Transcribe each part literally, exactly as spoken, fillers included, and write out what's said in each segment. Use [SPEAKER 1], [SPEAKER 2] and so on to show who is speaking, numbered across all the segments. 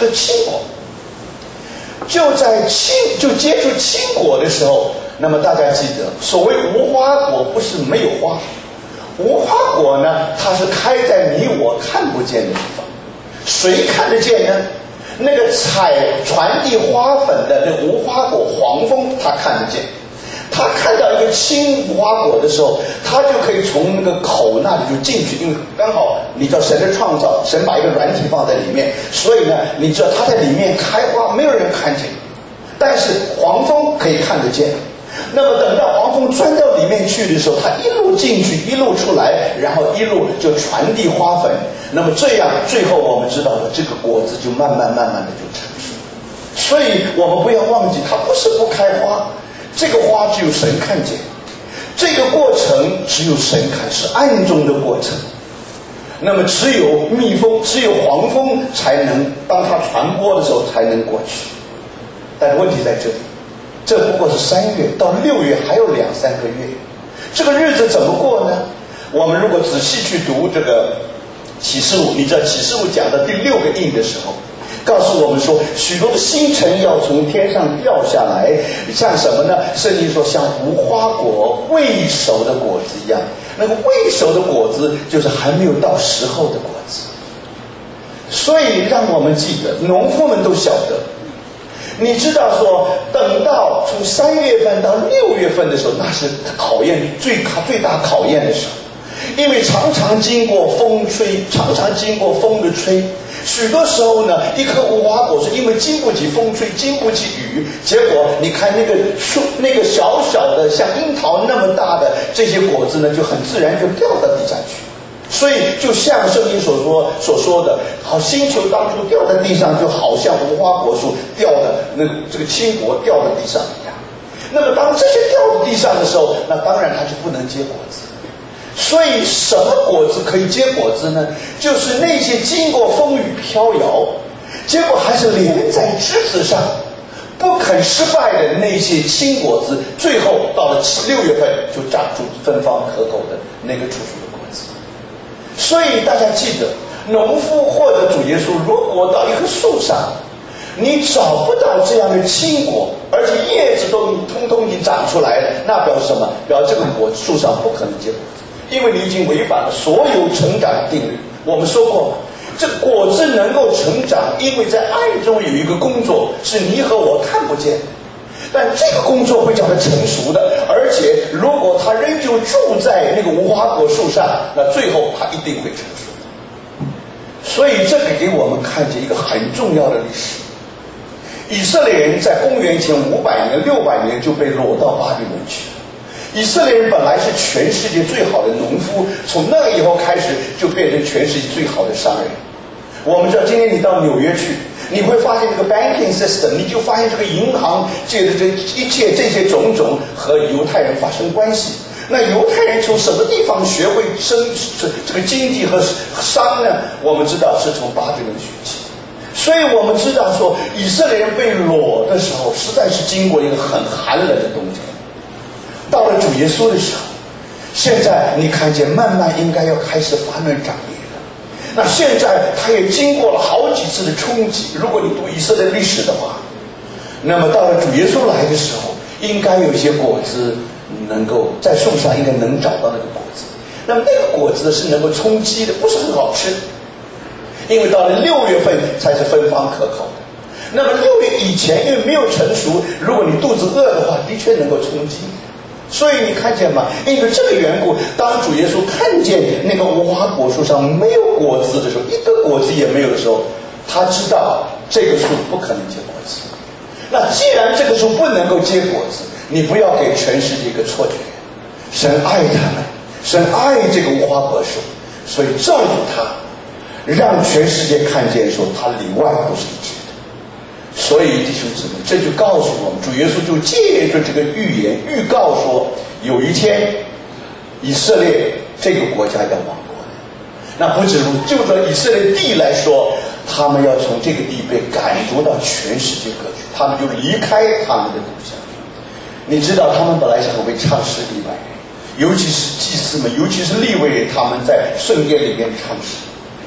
[SPEAKER 1] 的青果。就在青就接触青果的时候，那么大家记得，所谓无花果不是没有花，无花果呢，它是开在你我看不见的地方。谁看得见呢？那个采传递花粉的那个无花果黄蜂，他看得见。他看到一个青无花果的时候，他就可以从那个口那里就进去，因为刚好你知道神的创造，神把一个软体放在里面，所以呢，你知道他在里面开花，没有人看见，但是黄蜂可以看得见。那么等到黄蜂钻到里面去的时候，它一路进去，一路出来，然后一路就传递花粉。那么这样，最后我们知道了，这个果子就慢慢慢慢的就成熟。所以我们不要忘记，它不是不开花。这个花只有神看见，这个过程只有神看，是暗中的过程。那么只有蜜蜂，只有黄蜂才能，当它传播的时候才能过去。但是问题在这里，这不过是三月到六月还有两三个月，这个日子怎么过呢？我们如果仔细去读这个启示录，你知道启示录讲的第六个印的时候，告诉我们说，许多的星辰要从天上掉下来，像什么呢？圣经说像无花果未熟的果子一样。那个未熟的果子就是还没有到时候的果子。所以让我们记得，农夫们都晓得，你知道说，等到从三月份到六月份的时候，那是考验最最大考验的时候，因为常常经过风吹，常常经过风的吹。许多时候呢，一颗无花果是因为经不起风吹，经不起雨，结果你看那个树，那个小小的像樱桃那么大的这些果子呢，就很自然就掉到地上去。所以就像圣经所说所说的，好星球当初掉在地上，就好像无花果树掉的那这个青果掉在地上一样。那么当这些掉在地上的时候，那当然它就不能结果子。所以什么果子可以结果子呢？就是那些经过风雨飘摇，结果还是连在枝子上不肯失败的那些青果子，最后到了七六月份就长出芬芳可口的那个楚楚的果子。所以大家记得，农夫或者主耶稣，如果到一棵树上，你找不到这样的青果，而且叶子都通通已经长出来了，那表示什么？表示这个果树上不可能结果子。因为你已经违反了所有成长的定律。我们说过，这果子能够成长，因为在暗中有一个工作是你和我看不见的，但这个工作会叫它成熟的，而且如果它仍旧住在那个无花果树上，那最后它一定会成熟的。所以这个给我们看见一个很重要的历史。以色列人在公元前五百年、六百年就被掳到巴比伦去了。以色列人本来是全世界最好的农夫，从那个以后开始就变成全世界最好的商人。我们知道今天你到纽约去，你会发现这个 banking system， 你就发现这个银行界的这一切这些种种和犹太人发生关系。那犹太人从什么地方学会生这个经济和商呢？我们知道是从巴比伦学起。所以我们知道说，以色列人被掳的时候，实在是经过一个很寒冷的冬天。到了主耶稣的时候，现在你看见慢慢应该要开始发嫩长叶了。那现在他也经过了好几次的冲击。如果你读以色列历史的话，那么到了主耶稣来的时候，应该有些果子能够在树上应该能找到那个果子。那么那个果子是能够充饥的，不是很好吃，因为到了六月份才是芬芳可口的。那么六月以前因为没有成熟，如果你肚子饿的话，的确能够充饥。所以你看见吗？因为这个缘故，当主耶稣看见那个无花果树上没有果子的时候，一个果子也没有的时候，他知道这个树不可能结果子。那既然这个树不能够结果子，你不要给全世界一个错觉，神爱他们，神爱这个无花果树，所以照顾它，让全世界看见说它里外都是一致的。所以弟兄姊妹，这就告诉我们，主耶稣就借着这个预言预告说，有一天以色列这个国家要亡国的。那不止如就着以色列地来说，他们要从这个地被赶逐到全世界各地，他们就离开他们的故乡。你知道他们本来是很会唱诗的一般人，尤其是祭司们，尤其是利未人，他们在圣殿里面唱诗。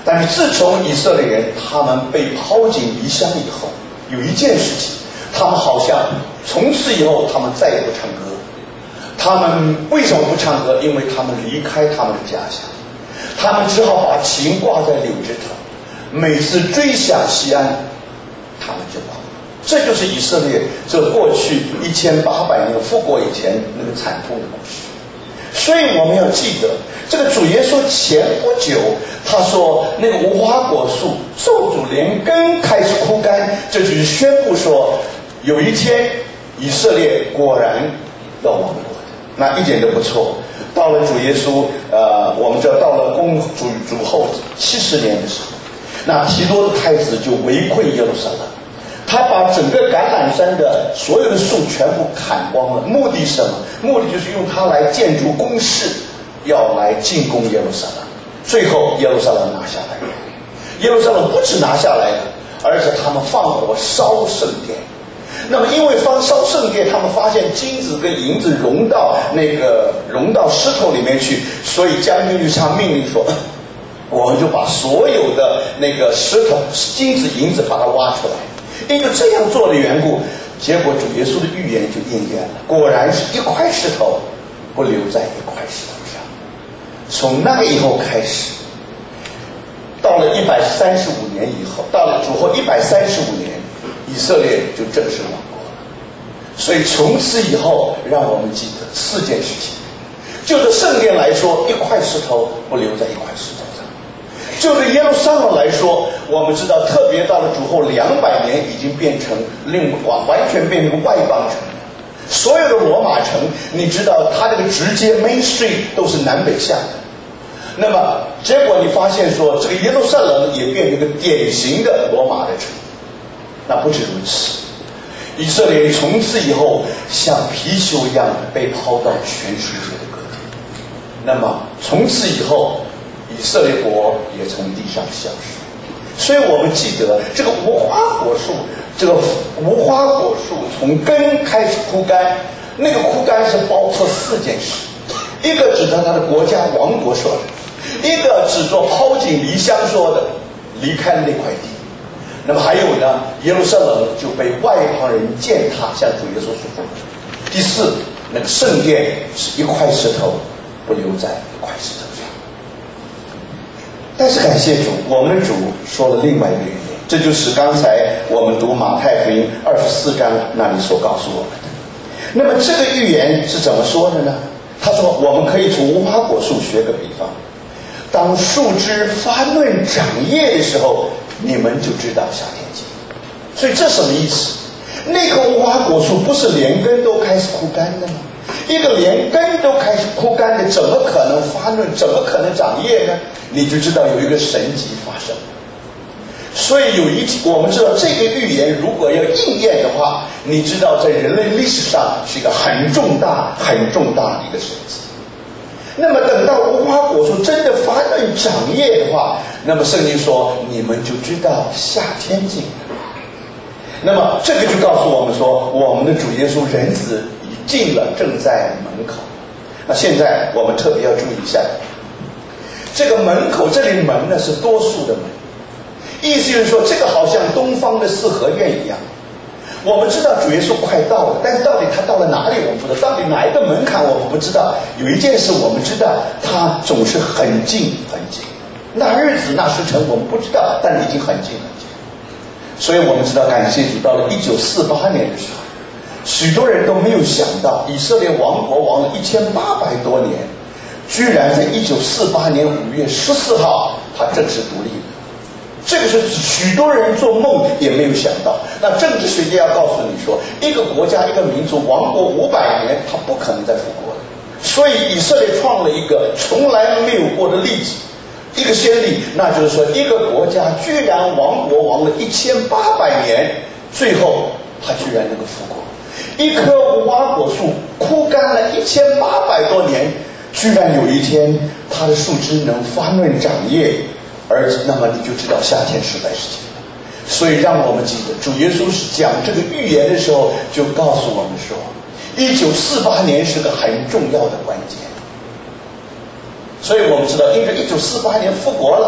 [SPEAKER 1] 但是自从以色列人他们被抛进离乡以后，有一件事情，他们好像从此以后他们再也不唱歌。他们为什么不唱歌？因为他们离开他们的家乡，他们只好把琴挂在柳枝头，每次追想西安，他们就跑。这就是以色列这过去一千八百年复国以前那个惨痛的故事。所以我们要记得，这个主耶稣前不久他说那个无花果树咒诅连根开始枯干，这就是宣布说有一天以色列果然要亡国的，那一点都不错。到了主耶稣呃，我们知道到了公主主后七十年的时候，那提多的太子就围困耶路撒冷，他把整个橄榄山的所有的树全部砍光了，目的是什么？目的就是用它来建筑工事，要来进攻耶路撒冷。最后耶路撒冷拿下来了，耶路撒冷不止拿下来了，而且他们放火烧圣殿。那么因为放烧圣殿，他们发现金子跟银子融到那个融到石头里面去，所以将军就下命令说，我们就把所有的那个石头金子银子把它挖出来。因为这样做的缘故，结果主耶稣的预言就应验了，果然是一块石头不留在一块石头上。从那个以后开始，到了一百三十五年以后，到了主后一百三十五年，以色列就正式亡国了。所以从此以后，让我们记得四件事情。就着圣殿来说，一块石头不留在一块石头上。就对耶路撒冷来说，我们知道，特别到了主后两百年，已经变成另完完全变成外邦城。所有的罗马城，你知道它这个直接 Main Street 都是南北向的。那么结果你发现说，这个耶路撒冷也变成一个典型的罗马的城。那不止如此，以色列从此以后像貔貅一样被抛到全世界的各地。那么从此以后，以色列国也从地上消失。所以我们记得这个无花果树，这个无花果树从根开始枯干，那个枯干是包括四件事，一个指着他的国家王国说的，一个指着抛进离乡说的，离开那块地。那么还有呢，耶路撒冷就被外邦人践踏，像主耶稣所说的。第四，那个圣殿是一块石头不留在一块石头上。但是感谢主，我们的主说了另外一个预言，这就是刚才我们读马太福音二十四章那里所告诉我们的。那么这个预言是怎么说的呢？他说我们可以从无花果树学个比方，当树枝发嫩长叶的时候，你们就知道夏天近。所以这什么意思？那棵无花果树不是连根都开始枯干的吗？一个连根都开始枯干的，怎么可能发嫩？怎么可能长叶呢？你就知道有一个神迹发生。所以有一我们知道这个预言如果要应验的话，你知道在人类历史上是一个很重大很重大的一个神迹。那么等到无花果树真的发嫩长叶的话，那么圣经说你们就知道夏天近了。那么这个就告诉我们说，我们的主耶稣人子已近了，正在门口。那现在我们特别要注意一下，这个门口这里门呢是多数的门，意思就是说这个好像东方的四合院一样。我们知道主耶稣快到了，但是到底他到了哪里我们不知道，到底哪一个门槛我们不知道。有一件事我们知道，他总是很近很近，那日子那时辰我们不知道，但已经很近很近。所以我们知道感谢主，到了一九四八年的时候，许多人都没有想到以色列亡国亡了一千八百多年，居然在一九四八年五月十四号他正式独立了。这个是许多人做梦也没有想到。那政治学家要告诉你说，一个国家一个民族亡国五百年，他不可能再复国了。所以以色列创了一个从来没有过的例子，一个先例，那就是说一个国家居然亡国亡了一千八百年，最后他居然能够复国。一棵无花果树枯干了一千八百多年，居然有一天它的树枝能发嫩长叶，而那么你就知道夏天实在是近了。所以让我们记得，主耶稣是讲这个预言的时候就告诉我们说，一九四八年是个很重要的关键。所以我们知道因为一九四八年复国了，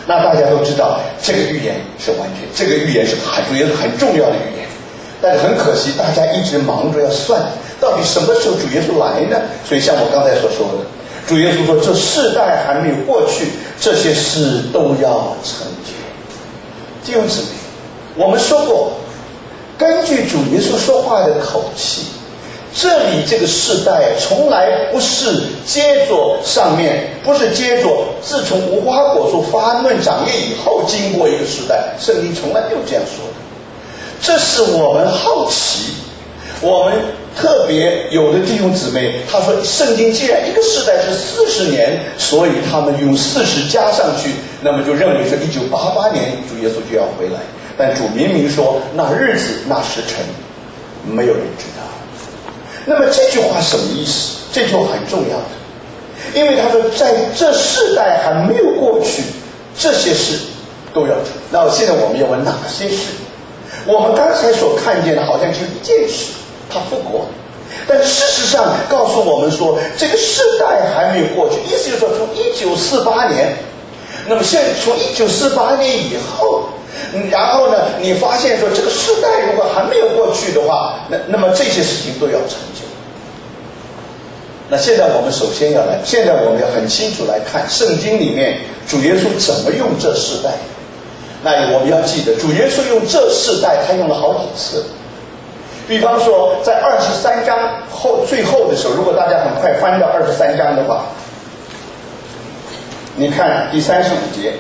[SPEAKER 1] 那大家都知道，这个预言是完全，这个预言是很主要是很重要的预言。但是很可惜，大家一直忙着要算，到底什么时候主耶稣来呢？所以像我刚才所说的，主耶稣说，这世代还没有过去，这些事都要成就。弟兄姊妹，我们说过，根据主耶稣说话的口气，这里这个世代从来不是接着上面，不是接着自从无花果树发嫩长叶以后经过一个时代，圣经从来没有这样说的。这是我们好奇，我们特别有的弟兄姊妹，他说圣经既然一个世代是四十年，所以他们用四十加上去，那么就认为是一九八八年主耶稣就要回来。但主明明说那日子那时辰没有人知道。那么这句话什么意思？这句话很重要的，因为他说在这世代还没有过去，这些事都要成。那现在我们要问哪些事？我们刚才所看见的好像只有一件事，他复活，但事实上告诉我们说这个世代还没有过去，意思就是说从一九四八年，那么现在从一九四八年以后，然后呢你发现说这个世代如果还没有过去的话，那那么这些事情都要成就。那现在我们首先要来，现在我们要很清楚来看圣经里面主耶稣怎么用这世代。那我们要记得，主耶稣用这世代，他用了好几次。比方说，在二十三章后最后的时候，如果大家很快翻到二十三章的话，你看第三十五节，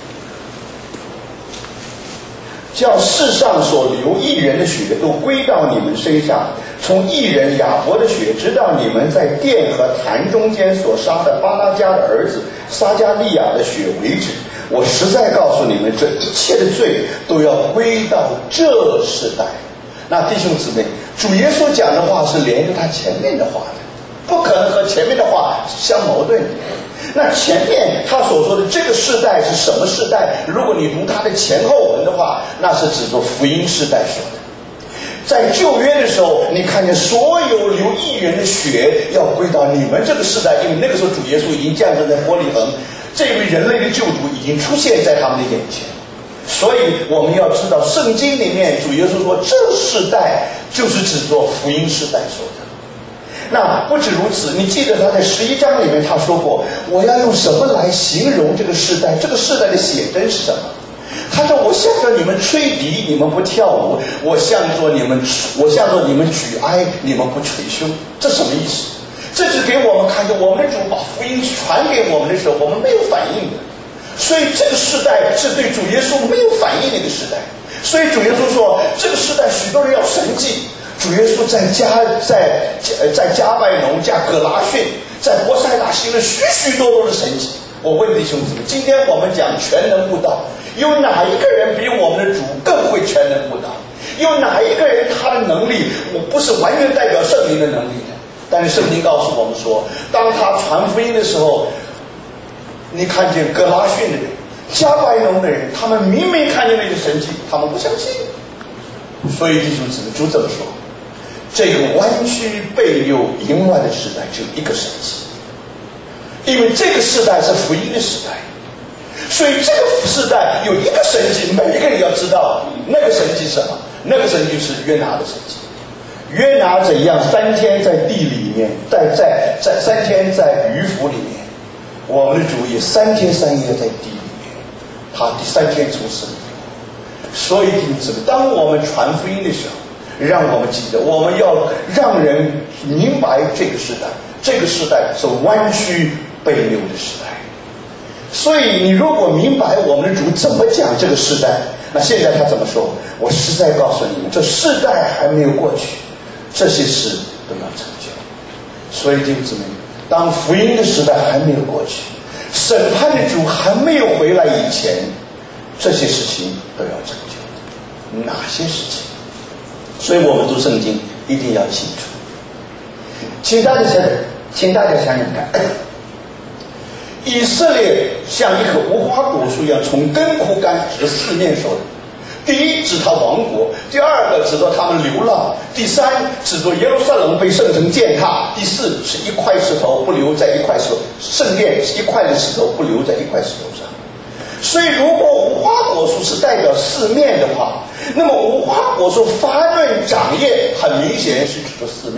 [SPEAKER 1] 叫世上所流义人的血都归到你们身上，从义人亚伯的血，直到你们在殿和坛中间所杀的巴拉迦的儿子撒迦利亚的血为止。我实在告诉你们，这一切的罪都要归到这世代。那弟兄姊妹，主耶稣讲的话是连着他前面的话的，不可能和前面的话相矛盾的。那前面他所说的这个世代是什么世代？如果你读他的前后文的话，那是指着福音世代说的。在旧约的时候，你看见所有流义人的血要归到你们这个世代，因为那个时候主耶稣已经降生在伯利恒，这位人类的救主已经出现在他们的眼前。所以我们要知道，圣经里面主耶稣说这世代就是指着福音世代说的。那不止如此，你记得他在十一章里面他说过，我要用什么来形容这个世代？这个世代的写真是什么？他说，我向着你们吹笛，你们不跳舞；我向着你们，我向着你们举哀，你们不捶胸。这什么意思？这是给我们看见，我们主把福音传给我们的时候，我们没有反应的。所以这个世代是对主耶稣没有反应的一个时代。所以主耶稣说，这个时代许多人要神迹。主耶稣在加在在加拜农、加葛拉逊、在伯赛大行了许许多多的神迹。我问弟兄姊妹，今天我们讲全能布道，有哪一个人比我们的主更会全能布道？有哪一个人他的能力我不是完全代表圣灵的能力的？但是圣经告诉我们说，当他传福音的时候，你看见葛拉逊的人、加拜农的人，他们明明看见那个神迹，他们不相信。所以弟兄姊妹，主怎么说？这个弯曲背扭淫乱的时代只有一个神迹，因为这个时代是福音的时代，所以这个时代有一个神迹，每一个人要知道那个神迹是什么？那个神迹是约拿的神迹。约拿怎样三天在地里面，在在在三天在鱼腹里面，我们的主也三天三夜在地里面，他第三天从死里复活。所以弟兄姊妹，当我们传福音的时候，让我们记得，我们要让人明白这个时代，这个时代是弯曲背扭的时代。所以你如果明白我们的主怎么讲这个时代，那现在他怎么说？我实在告诉你们，这世代还没有过去，这些事都要成就。所以弟兄姊妹，当福音的时代还没有过去，审判的主还没有回来以前，这些事情都要成就。哪些事情？所以我们读圣经一定要清楚。请大家想，请大家想想看，以色列像一棵无花果树一样，从根枯干，指四面受的。第一，指他亡国；第二个，指着他们流浪；第三，指着耶路撒冷被圣城践踏；第四，是一块石头不留在一块石头，圣殿是一块的石头不留在一块石头上。 所以如果无花果树是代表四面的话，那么无花果树发论长叶很明显是指的四面。